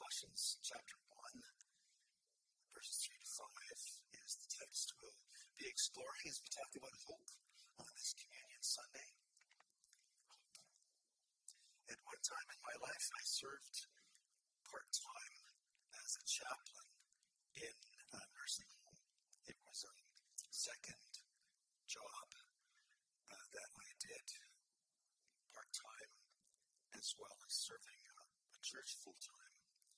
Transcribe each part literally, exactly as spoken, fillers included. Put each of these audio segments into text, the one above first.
Colossians chapter one, verses three to five is the text we'll be exploring as we talk about hope on this Communion Sunday. At one time in my life, I served part-time as a chaplain in a nursing home. It was a second job uh, that I did part-time as well as serving a, a church full-time.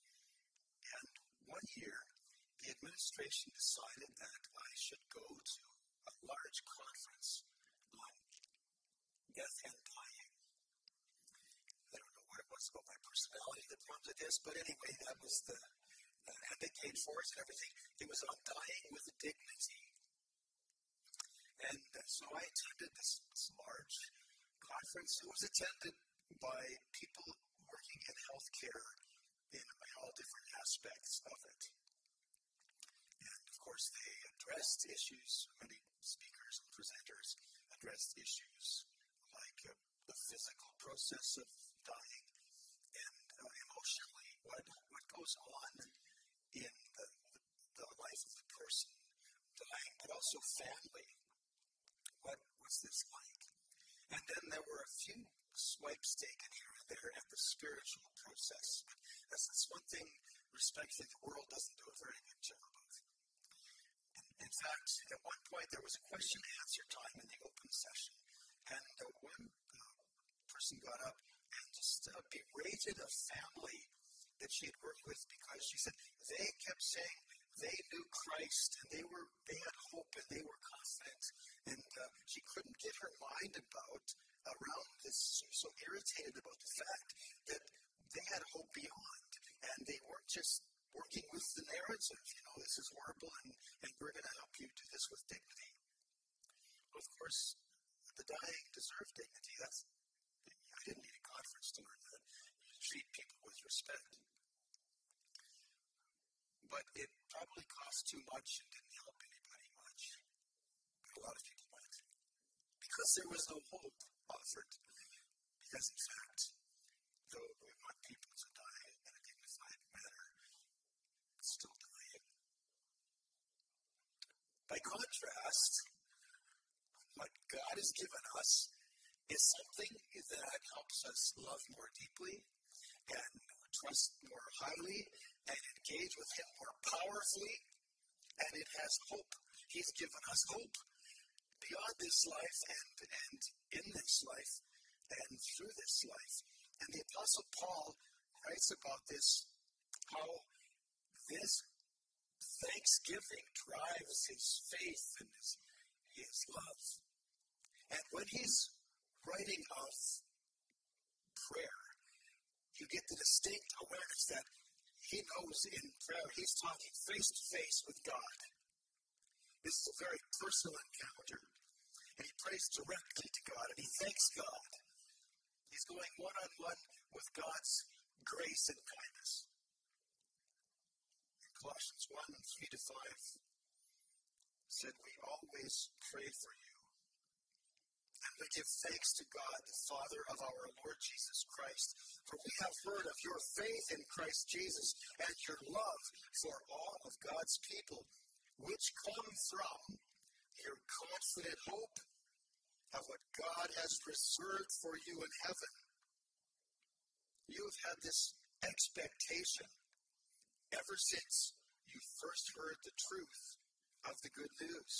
And one year, the administration decided that I should go to a large conference on death and dying. I don't know what it was about my personality that prompted this, but anyway, that was the, uh, and they paid for it and everything. It was on dying with dignity. And uh, so I attended this, this large conference. It was attended by people working in healthcare in all different aspects of it. And of course, they addressed issues, many speakers and presenters addressed issues like uh, the physical process of dying and uh, emotionally what, what goes on in the, the life of the person dying, but also family. What was this like? And then there were a few swipes taken here and there at the spiritual process. That's, that's one thing, respectfully, the world doesn't do a very good job of. And in fact, at one point there was a question and answer time in the open session, and uh, one uh, person got up and just uh, berated a family that she had worked with because she said they kept saying they knew Christ and they were they had hope and they were confident, and uh, she couldn't get her mind about around this. She was so irritated about the fact that they had hope beyond, and they weren't just working with the narrative, you know, this is horrible and, and we're going to help you do this with dignity. Well, of course, the dying deserve dignity. That's I didn't need a conference to learn that. You treat people with respect. But it probably cost too much and didn't help anybody much. But a lot of people went. Because there was no hope offered. Because in fact, though we want people to die in a dignified manner, it's still dying. By contrast, what God has given us is something that helps us love more deeply and trust more highly and engage with Him more powerfully, and it has hope. He's given us hope beyond this life and, and in this life and through this life. And the Apostle Paul writes about this, how this thanksgiving drives his faith and his, his love. And when he's writing of prayer, you get the distinct awareness that he knows in prayer he's talking face to face with God. This is a very personal encounter. And he prays directly to God and he thanks God. He's going one-on-one with God's grace and kindness. In Colossians one, three to five said, we always pray for you. And we give thanks to God, the Father of our Lord Jesus Christ, for we have heard of your faith in Christ Jesus and your love for all of God's people, which come from your confident hope of what God has reserved for you in heaven. You have had this expectation ever since you first heard the truth of the good news.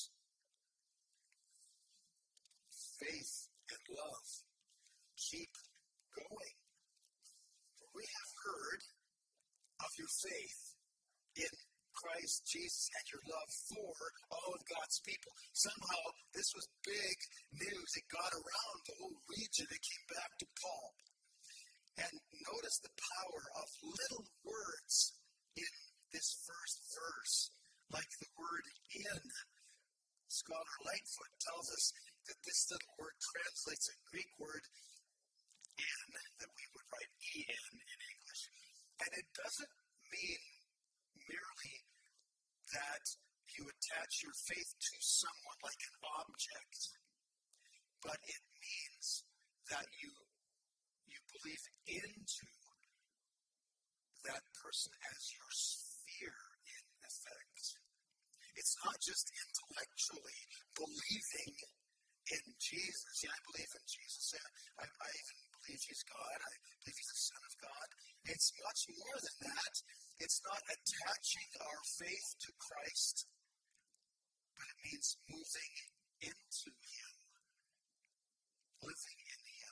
Faith and love keep going. We have heard of your faith in Christ Jesus and your love for all of God's people. Somehow this was big news. It got around the whole region. It came back to Paul. And notice the power of little words in this first verse, like the word in. Scholar Lightfoot tells us that this little word translates a Greek word in, that we would write en in English. And it doesn't mean merely that you attach your faith to someone like an object, but it means that you you believe into that person as your sphere in effect. It's not just intellectually believing in Jesus. Yeah, I believe in Jesus. Yeah, I, I even believe he's God. I believe he's the Son of God. It's much more than that. It's not attaching our faith to Christ, but it means moving into him, living in him.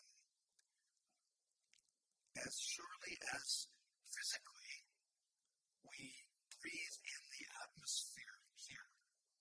As surely as physically we breathe in the atmosphere here,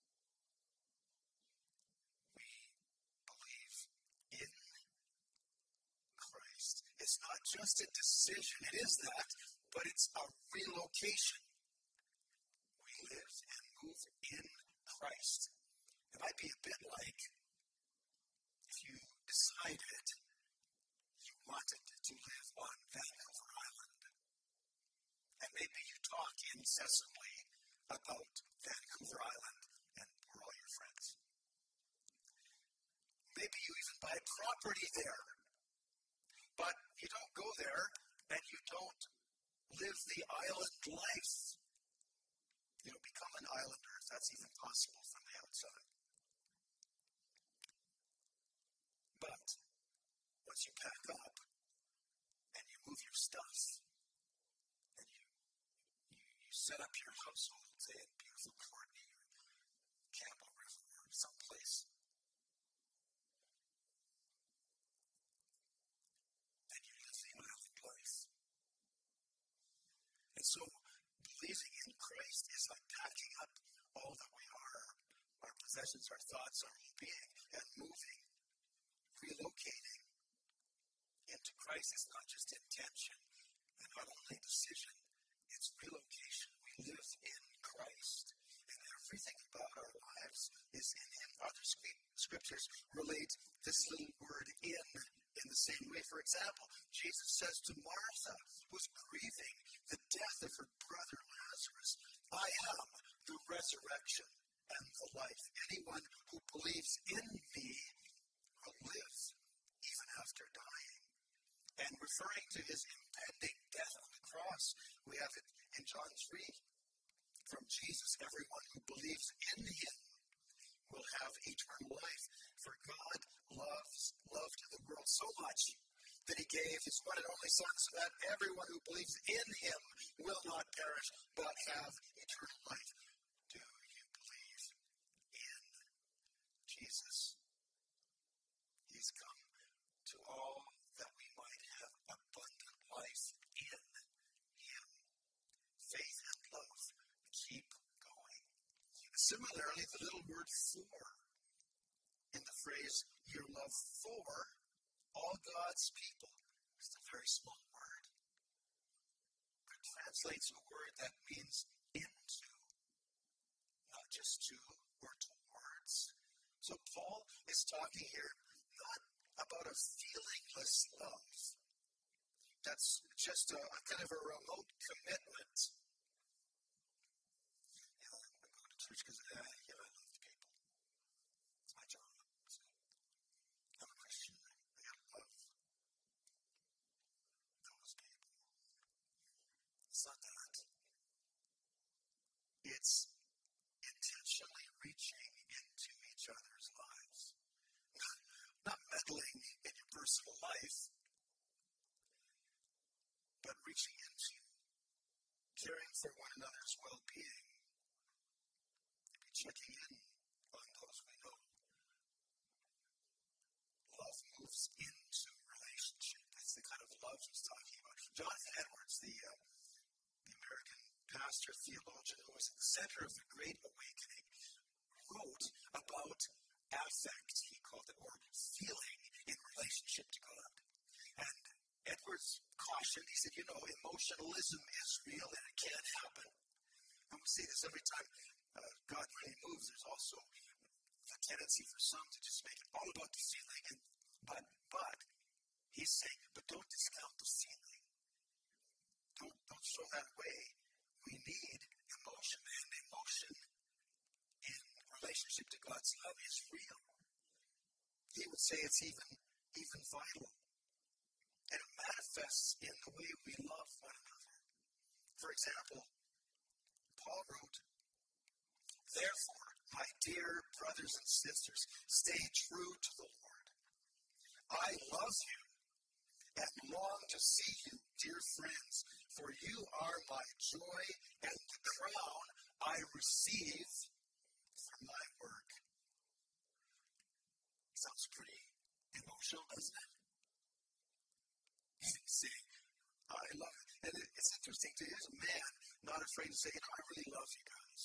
we believe in Christ. It's not just a decision. It is that, but it's a relocation. We live and move in Christ. It might be a bit like if you decided you wanted to live on Vancouver Island, and maybe you talk incessantly about Vancouver Island and we're all your friends. Maybe you even buy property there, but you don't go there and you don't live the island life. You don't become an islander, if that's even possible from the outside. But once you pack up and you move your stuff and you you, you set up your household, say in beautiful Courtney or Campbell River or someplace, and you live the island life. And so believing in Christ is like packing up all that we are, our possessions, our thoughts, our whole being, and moving, relocating into Christ. It's not just intention and not only decision, it's relocation. We live in Christ, and everything about our lives is in him. Other scriptures relate this little word in in the same way. For example, Jesus says to Martha, who's grieving the death of her brother Lazarus, I am the resurrection and the life. Anyone who believes in me will live even after dying. And referring to his impending death on the cross, we have it in John three. From Jesus, everyone who believes in him will have eternal life. For God loves, loved the world so much that he gave his one and only Son, so that everyone who believes in him will not perish, but have eternal life. Do you believe in Jesus? He's come to all that we might have abundant life in him. Faith and love keep going. Similarly, the little word for in the phrase, your love for all God's people, is a very small word. It translates a word that means into, not just to or towards. So Paul is talking here not about a feelingless love. That's just a, a kind of a remote commitment. You know, I go to church because uh, you know, I love people. It's my job. So I'm a Christian. I gotta love those people. It's not that. It's intentionally reaching into each other's lives. Not, not meddling in your personal life, but reaching into, caring for one another's well-being, maybe checking in on those we know. Love moves into relationship. That's the kind of love he's talking about. Jonathan Edwards, the, uh, the American pastor, theologian who was at the center of the Great Awakening, wrote about affect, he called it, or feeling in relationship to God. And Edwards cautioned, he said, you know, emotionalism is real and it can happen. And we see this every time uh, God really moves. There's also a tendency for some to just make it all about the feeling. And, but, but, he's saying, but don't discount the feeling. Don't, don't throw that away. We need emotion, and emotion in relationship to God's love is real. He would say it's even, even vital. And it manifests in the way we love one another. For example, Paul wrote, "Therefore, my dear brothers and sisters, stay true to the Lord. I love you and long to see you, dear friends, for you are my joy and the crown I receive for my work." Sounds pretty emotional, doesn't it? He's saying, I love it. And it's interesting, too. Here's a man not afraid to say, you know, I really love you guys.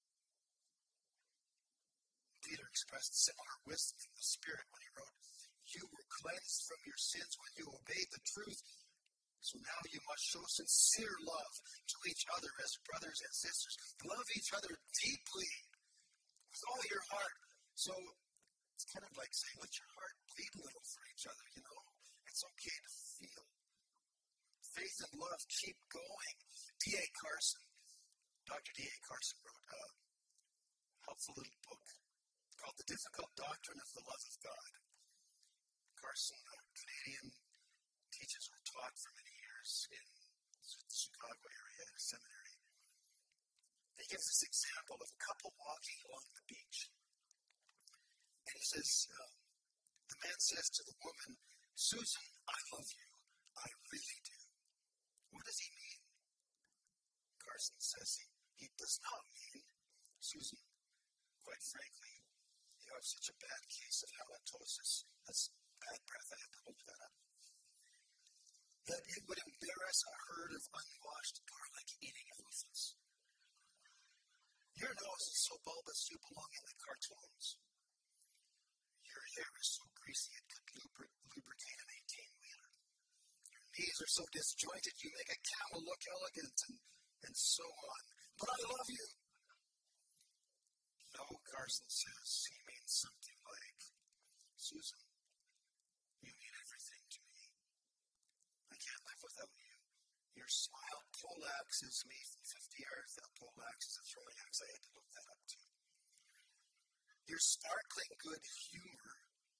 Peter expressed similar wisdom from the Spirit when he wrote, "You were cleansed from your sins when you obeyed the truth. So now you must show sincere love to each other as brothers and sisters. Love each other deeply with all your heart." So it's kind of like saying, let your heart bleed a little for each other, you know. It's okay to feel. Faith and love keep going. D A Carson, Doctor D A Carson wrote a helpful little book called The Difficult Doctrine of the Love of God. Carson, a Canadian, teaches or taught for many years in the Chicago area at a seminary. He gives this example of a couple walking along the beach. And he says, uh, the man says to the woman, "Susan, I love you. I really do." What does he mean? Carson says he, he does not mean, "Susan, quite frankly, you have such a bad case of halitosis." That's bad breath. I have to look that up. "That it would embarrass a herd of unwashed garlic eating elephants. Your nose is so bulbous you belong in the cartoons. Your hair is so greasy it could lubri- lubricate an eighteen-wheeler. Your knees are so disjointed you make a camel look elegant," and, and so on. "But I love you." No, Carson says, he means something like, "Susan, you mean everything to me. I can't live without you. Your smile poleaxes me from fifty yards." That poleax is a throwing axe. I had to look that up too. "Your sparkling good humor,"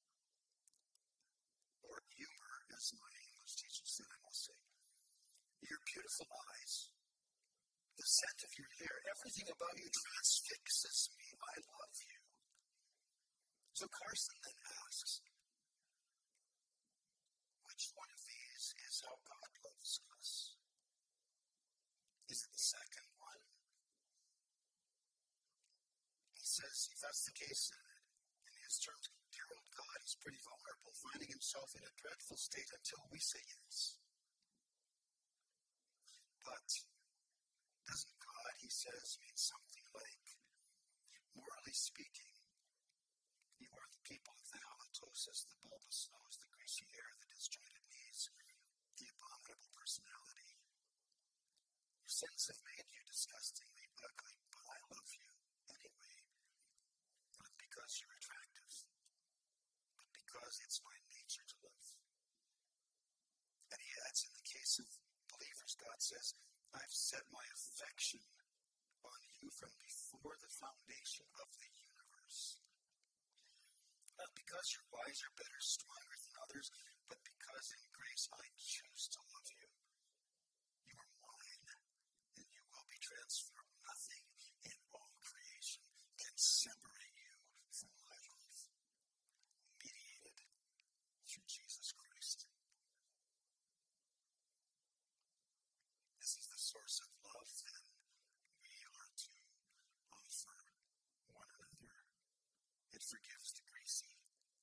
or humor, as my English teacher said, I must say. "Your beautiful eyes, the scent of your hair, everything about you transfixes me. I love you." So Carson then asks, which one of these is how God loves us? Is it the second one? He says, if that's the case, in his terms, dear old God is pretty vulnerable, finding himself in a dreadful state until we say yes. But doesn't God, he says, mean something like, morally speaking, you are the people of the halitosis, the bulbous nose, the greasy hair, the disjointed knees, the abominable personality. Your sins have made you disgustingly ugly, but I love you anyway. Not because you're attractive, but because it's my nature to love. And he adds, in the case of believers, God says, I've set my affection on you from before the foundation of the universe. Not because you're wiser, better, stronger than others, but because in grace I choose to love you. You are mine, and you will be transformed. Nothing in all creation can separate you from my love, mediated through Jesus Christ. This is the source of love, then, we are to offer one another. It forgives the greasy.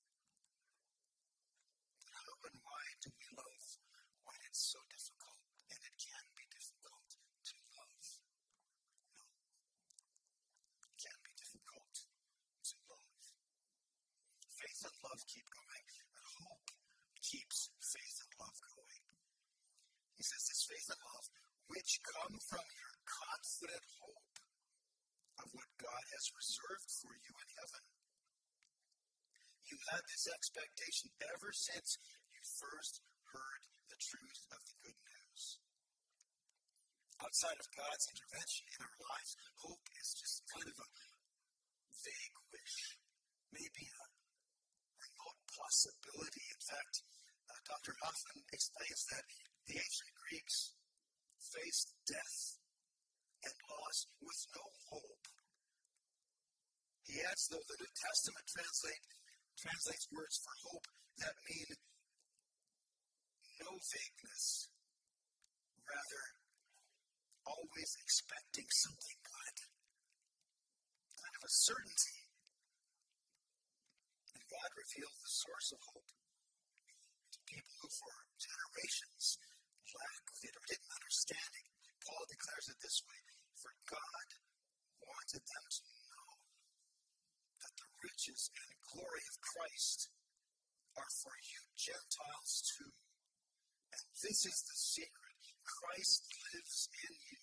But how and why do we love when it's so difficult, and it can be difficult to love? No. It can be difficult to love. Faith and love keep going, and hope keeps faith and love going. He says this faith and love, which come from your confident hope of what God has reserved for you in heaven. You had this expectation ever since you first heard the truth of the good news. Outside of God's intervention in our lives, hope is just kind of a vague wish, maybe a remote possibility. In fact, uh, Doctor Hoffman explains that the ancient Greeks faced death though the New Testament translate, translates words for hope that mean no vagueness, rather always expecting something good, kind of a certainty. And God reveals the source of hope to people who for generations lacked it or didn't understand it. Paul declares it this way, for God wanted them to know that the riches and glory of Christ are for you Gentiles too. And this is the secret. Christ lives in you.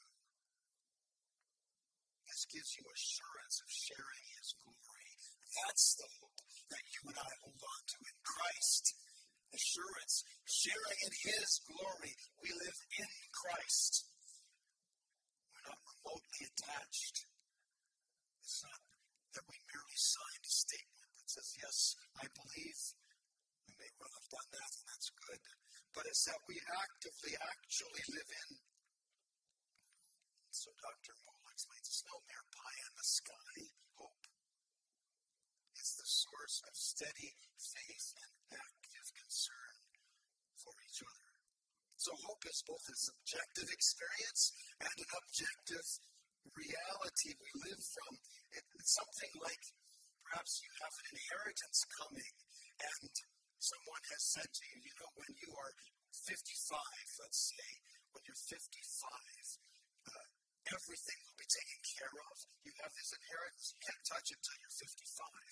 This gives you assurance of sharing his glory. That's the hope that you and I hold on to in Christ. Assurance, sharing in his glory. We live in Christ. We're not remotely attached. It's not that we merely signed a statement that says, yes, I believe. We may well have done that, and that's good. But it's that we actively, actually live in. So Doctor Moll explains it's no mere pie in the sky hope. It's the source of steady faith and active concern for each other. So hope is both a subjective experience and an objective reality we live from. It's something like perhaps you have an inheritance coming and someone has said to you, you know, when you are fifty-five, let's say, when you're fifty-five, uh, everything will be taken care of. You have this inheritance, you can't touch it until you're fifty-five.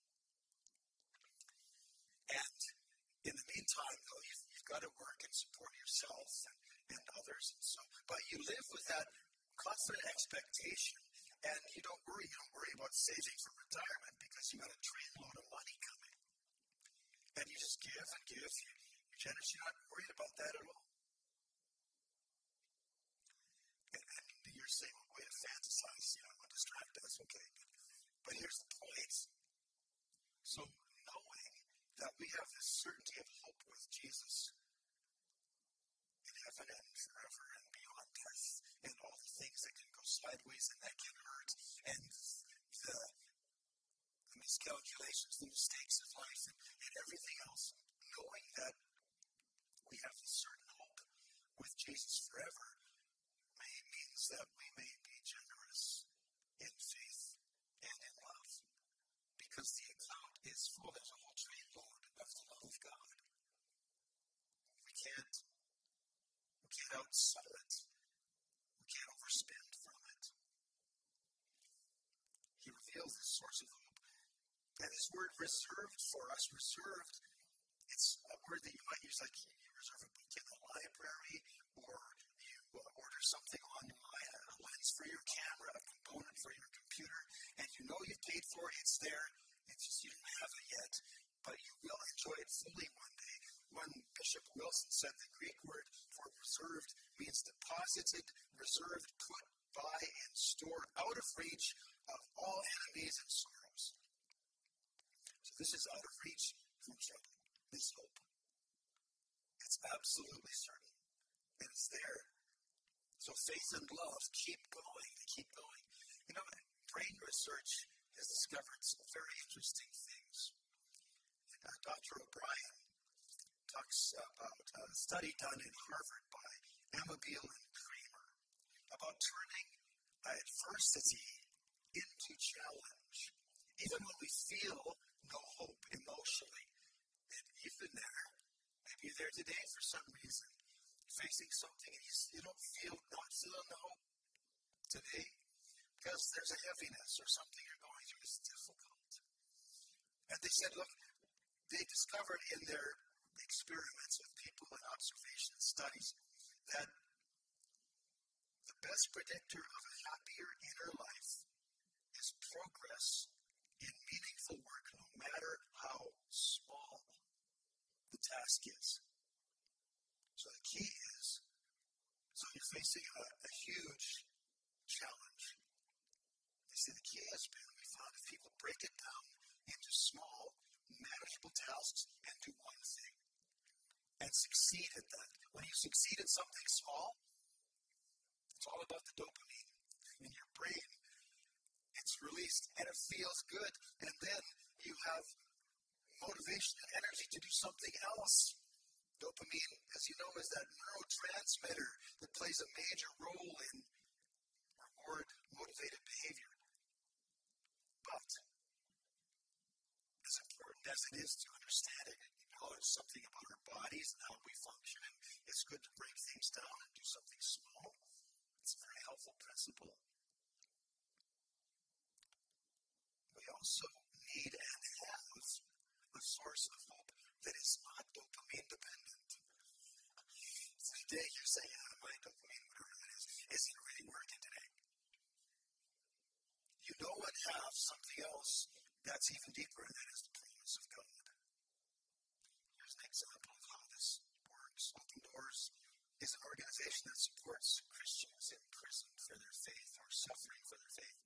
And in the meantime, though, you've, you've got to work and support yourself and, and others. And so, but you live with that confident expectation, and you don't worry. You don't worry about saving for retirement because you've got a trainload of money coming. And you just give and give. You, you're generous. You're not worried about that at all. And, and you're saying, well, way to fantasize, you know, I'm distracted. That's okay. But, but here's the point. So knowing that we have this certainty of hope with Jesus in heaven and forever and beyond death and all the things that can go sideways and that can hurt and the, the miscalculations, the mistakes of life and, and everything else, knowing that we have this certain hope with Jesus forever may means that we may be generous in faith and in love because the account is full. There's a whole trainload of the love of God. We can't, we can't outsell it. We can't overspend from it. He reveals the source of hope. And this word reserved for us, reserved, it's a word that you might use like you reserve a book in the library or you uh, order something online, a lens for your camera, a component for your computer, and you know you've paid for it, it's there, it's just you don't have it yet, but you will enjoy it fully one day. When Bishop Wilson said the Greek word for reserved means deposited, reserved, put by, and stored out of reach of all enemies and sorrows. So this is out of reach from trouble, this hope. It's absolutely certain, and it's there. So faith and love keep going, keep going. You know, brain research has discovered some very interesting things. Uh, Doctor O'Brien talks about a study done in Harvard by Amabile and Kramer about turning adversity into challenge. Even when we feel no hope emotionally, and you've been there, maybe you're there today for some reason, facing something and you, you don't feel, not feeling the hope today because there's a heaviness or something you're going through is difficult. And they said, look, they discovered in their experiments with people and observation studies that the best predictor of a happier inner life is progress in meaningful work, no matter how small the task is. So the key is, so you're facing a, a huge challenge. They say the key has been, we found if people break it down into small, manageable tasks and do one thing, and succeed at that. When you succeed at something small, it's all about the dopamine in your brain. It's released, and it feels good. And then you have motivation and energy to do something else. Dopamine, as you know, is that neurotransmitter that plays a major role in reward-motivated behavior. But as important as it is to understand it and acknowledge something about our bodies and how we function, and it's good to break things down and do something small. It's a very helpful principle. We also need and have a source of hope that is not dopamine dependent. So today you're saying, oh, my dopamine, whatever that is, isn't really working today. You know and have something else that's even deeper, and that is the promise of God. Here's an example of how this works. Open Doors is an organization that supports Christians in prison for their faith or suffering for their faith.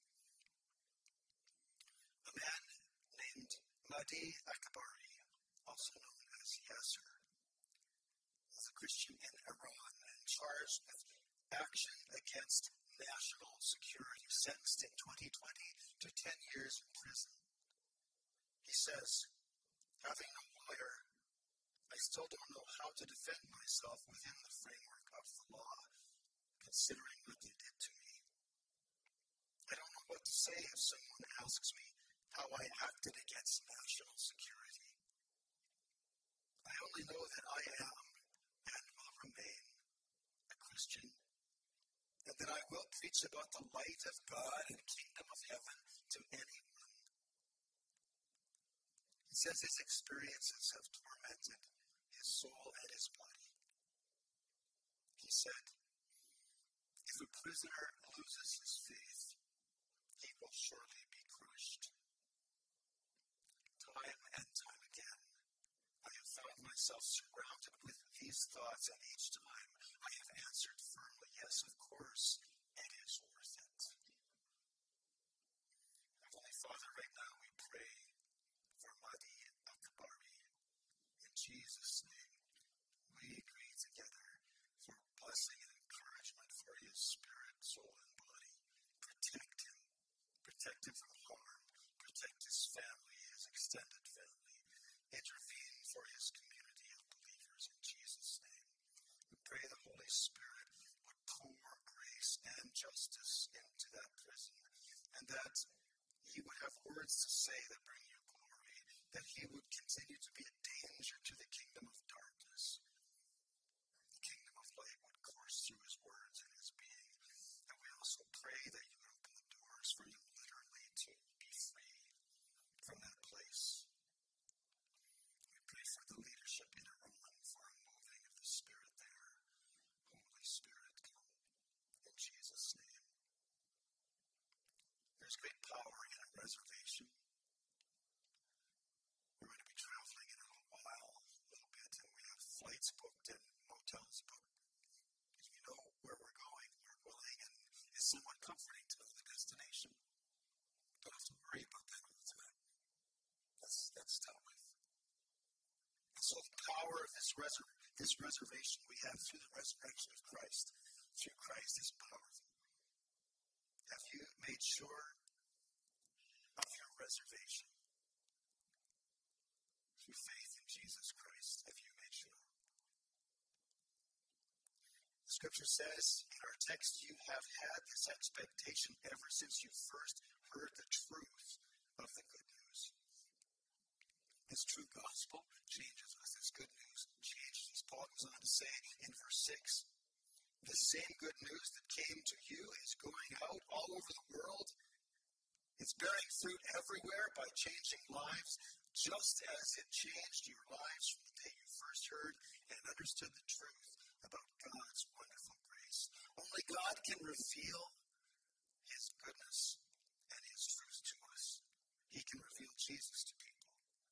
A man named Mahdi Akbari, also known as Yasser, was a Christian in Iran and charged with action against national security, sentenced in twenty twenty to ten years in prison. He says, having no lawyer, I still don't know how to defend myself within the framework of the law, considering what they did to me. I don't know what to say if someone asks me how I acted against national security. I only know that I am and will remain a Christian, and that I will preach about the light of God and the kingdom of heaven to anyone. He says his experiences have tormented his soul and his body. He said, if a prisoner loses his faith, he will surely be crushed. Time and time again, I have found myself surrounded with these thoughts, and each time I have answered firmly, yes, of course, it is worth it. Heavenly Father, right now we pray for Mahdi Akbari. In Jesus' name, we agree together for blessing and encouragement for his spirit, soul, and body. Protect him. Protect him from harm. Protect his family, his extended family. Intervene for his community of believers in Jesus' name. We pray the Holy Spirit would pour grace and justice into that prison, and that he would have words to say that bring you glory, that he would continue to be a danger to the kingdom of darkness. The kingdom of light would course through his words and his being. And we also pray that you would open the doors for him literally to be free from that place. We pray for the leadership in Iran, for a moving of the Spirit there. Holy Spirit, come in Jesus' name. There's great power in a reservation. We're going to be traveling in a little while, a little bit, and we have flights booked and motels booked. Because we know where we're going, we're willing, and it's somewhat comforting to know the destination. Don't have to worry about that all the time. That's, that's dealt with. And so the power of this, resur- this reservation we have through the resurrection of Christ, through Christ, is powerful. Have you made sure of your reservation? Through faith in Jesus Christ, have you made sure? The scripture says in our text, you have had this expectation ever since you first heard the truth of the good news. This true gospel changes us. This good news changes us. Paul goes on to say in verse six, the same good news that came to you is going out all over the world. It's bearing fruit everywhere by changing lives, just as it changed your lives from the day you first heard and understood the truth about God's wonderful grace. Only God can reveal his goodness and his truth to us. He can reveal Jesus to people.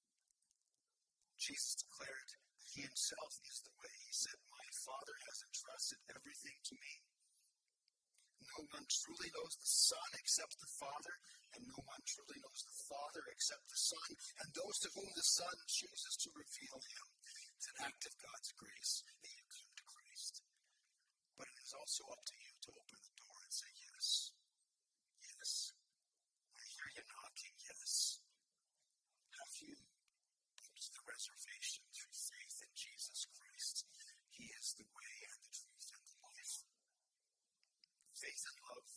Jesus declared that he himself is the way. He said, my Father has entrusted everything to me. No one truly knows the Son except the Father, and no one truly knows the Father except the Son, and those to whom the Son chooses to reveal him. It's an act of God's grace that you come to Christ. But it is also up to you to open the door and say, yes, yes, I hear you knocking? Yes. Have you come to the reservation through faith in Jesus Christ? He is the way and the truth and the life. Faith and love.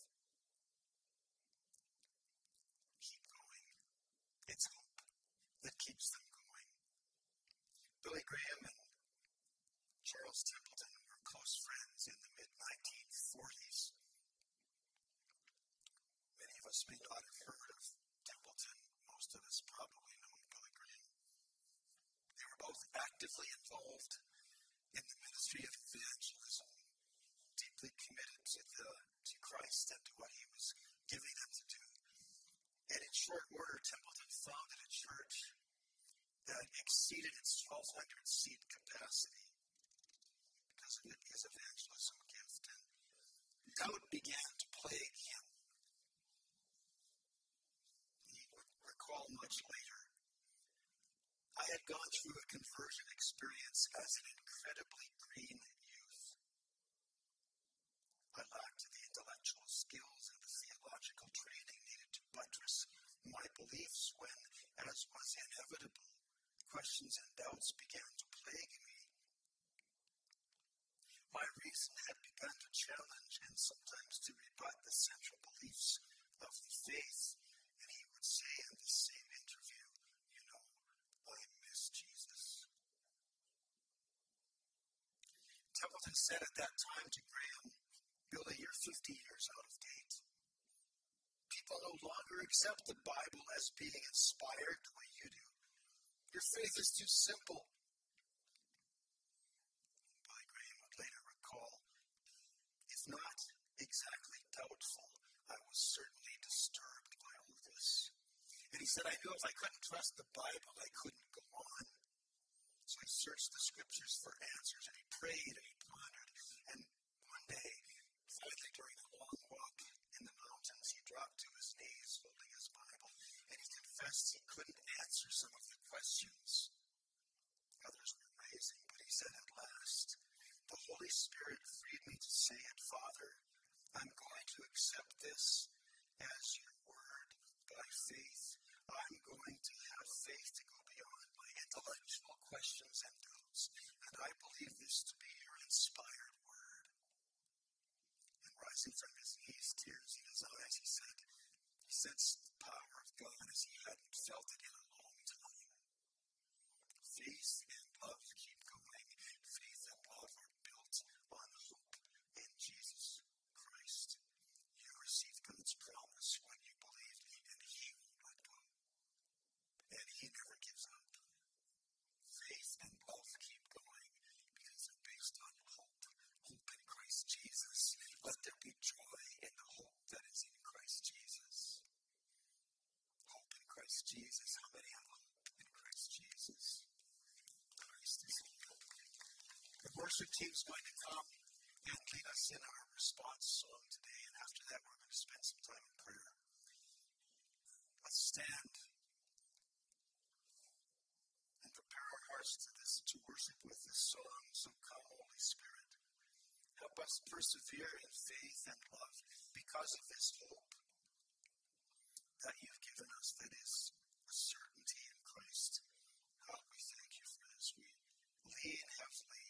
Keep going. It's hope that keeps them going. Billy Graham and Charles Templeton were close friends in the mid nineteen forties. Many of us may not have heard of Templeton. Most of us probably know Billy Graham. They were both actively involved in the ministry of evangelism, deeply committed to, the, to Christ and to what he was giving them to do. And in short order, Templeton founded a church that exceeded its twelve hundred seat capacity because of his evangelism gift. And doubt began to plague him. He would recall much later, I had gone through a conversion experience as an incredibly green youth. I lacked the intellectual skills and the theological training needed to buttress my beliefs when, as was inevitable, questions and doubts began to plague me. My reason had begun to challenge and sometimes to rebut the central beliefs of the faith, and he would say in the same interview, you know, I miss Jesus. Templeton said at that time to Graham, Billy, you're fifty years out of date. People no longer accept the Bible as being inspired the way you do. Your faith is too simple. Billy Graham would later recall, if not exactly doubtful, I was certainly disturbed by all this. And he said, I knew if I couldn't trust the Bible, I couldn't go on. So he searched the scriptures for answers, and he prayed and he pondered. And one day, finally during a long walk in the mountains, he dropped to his knees holding his Bible, and he confessed he couldn't answer some of the questions others were raising. But he said at last, the Holy Spirit freed me to say it, Father, I'm going to accept this as your word by faith. I'm going to have faith to go beyond my intellectual questions and doubts, and I believe this to be your inspired word. And rising from his knees, tears in his eyes, he said, he sensed the power of God as he hadn't felt it in a long time. Faith and love keep going. Faith and love are built on hope in Jesus Christ. You received God's promise when you believed, and he won't let go. And he never gives up. Faith and love keep going because they're based on hope. Hope in Christ Jesus. Let there be joy in the hope that is in Christ Jesus. Hope in Christ Jesus. How many have hope in Christ Jesus? Christ is hope. The worship team's going to come and lead us in our response song today, and after that we're going to spend some time in prayer. Let's stand and prepare our hearts to this, to worship with this song. So come, Holy Spirit. Help us persevere in faith and love because of this hope that you've given us, that is a certainty in Christ. How we thank you for this. We lean heavily